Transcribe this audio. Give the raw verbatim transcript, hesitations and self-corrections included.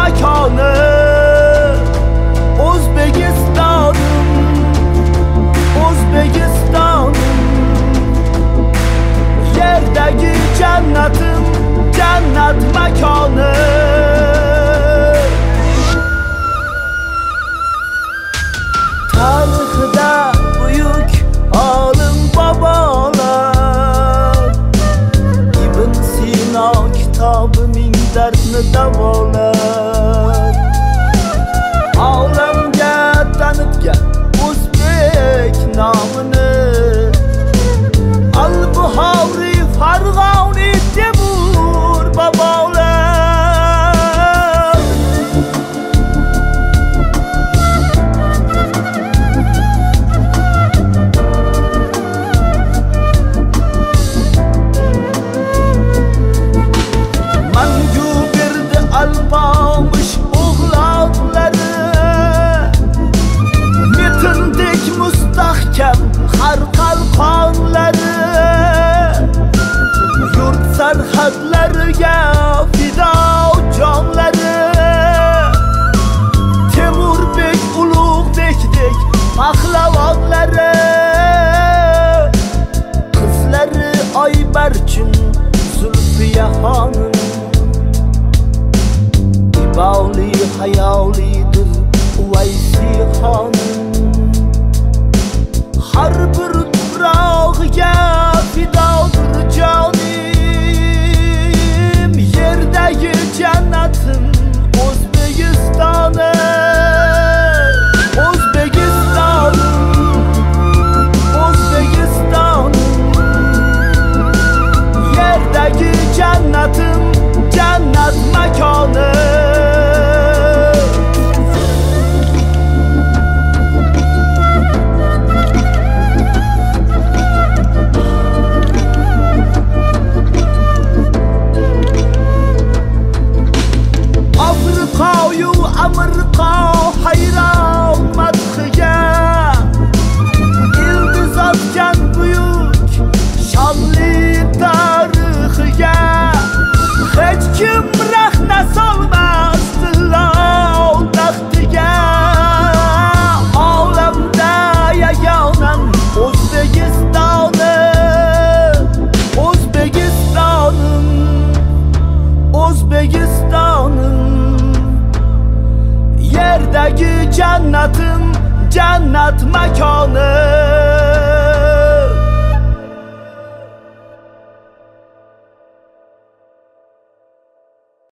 makanı O'zbekistonum, O'zbekistonum yerdagi jannatim, jannat makoni tarixida buyuk olim bobolar Ibn Sino kitobi ming dardni davolar olamga tanitgan o'zbek nomini Al-Buxoriy, Farg'oni, Temur bobolar mangu berdi alpomish o'g'lonlari metindek mustahkam har qalqonlari yurt sarhadlariga fido jonlari Temurbek Ulug'bekdek pahlavonlari qizlari Oybarchin Zulfiya xonim Iboli hayolidir Uvaysi xonim har bir tuprog'iga fidodir jonim yerdagi jannatim O'zbekistoni O'zbekiston O'zbekiston yerdagi jannatim jannat makoni Afriqoyu Ameriqa hayron madhiga ildiz otgan buyuk shonli tarixiga hech kim rahna solmasdi lov taxtiga olamda yagonan O'zbekistoni O'zbekistonim O'zbekistonim yerdagi jannatim jannat makoni